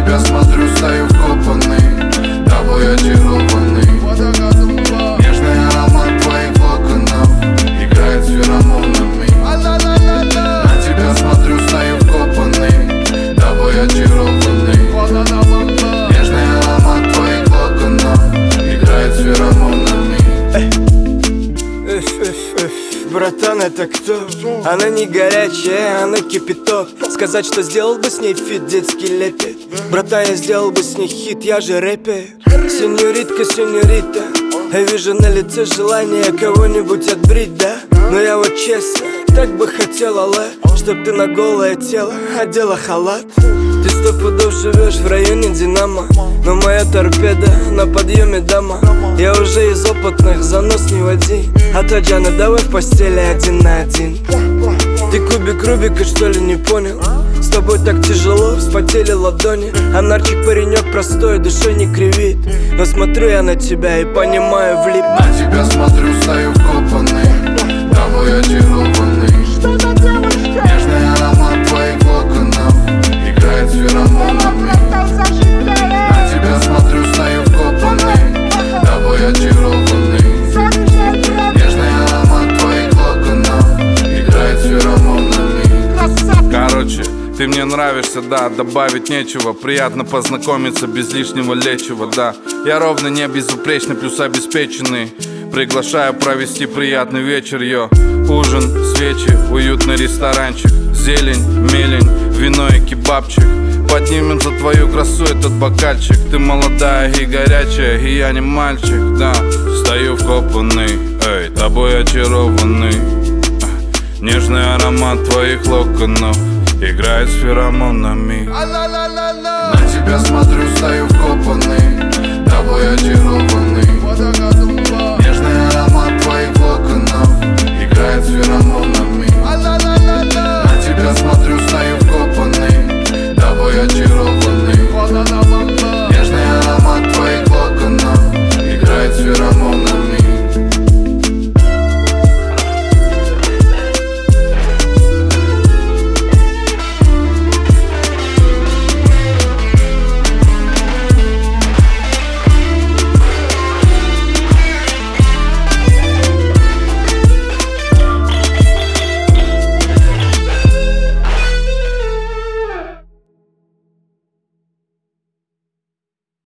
тебя смотрю, стою вкопанный, тобой очарованный. Нежный аромат твоих локонов играет с феромонами. На тебя смотрю, стою вкопанный, тобой очарованный. Нежный аромат твоих локонов играет с феромонами. Братан, это кто? Она не горячая, она кипяток. Сказать, что сделал бы с ней фит, детский лепет. Братан, я сделал бы с ней хит, я же рэпер. Сеньоритка, сеньорита, я вижу на лице желание кого-нибудь отбрить, да? Но я вот честно, так бы хотел, алле, чтоб ты на голое тело одела халат. Ты 100 пудов живешь в районе Динамо, но моя торпеда на подъеме, дама. Я уже из опытных, занос не води. А то, Джана, давай в постели 1 на 1. Ты кубик Рубика, что ли, не понял? С тобой так тяжело, вспотели ладони. А нарчик паренек простой, душой не кривит. Но смотрю я на тебя и понимаю, влип. На тебя смотрю, стою вкопанный, тобой очарованный. Нежный аромат твоих локонов играет с феромонами. На тебя смотрю, стою вкопанный, тобой очарованный. Нежный аромат твоих локонов играет с феромонами. Короче, ты мне нравишься, да, добавить нечего. Приятно познакомиться без лишнего лечива, да. Я ровно не безупречный, плюс обеспеченный. Приглашаю провести приятный вечер, йо. Ужин, свечи, уютный ресторанчик. Зелень, мелень, вино и кебабчик. Поднимем за твою красу этот бокальчик. Ты молодая и горячая, и я не мальчик, да. Стою вкопанный, эй, тобой очарованный. Нежный аромат твоих локонов играет с феромонами. На тебя смотрю, стою вкопанный,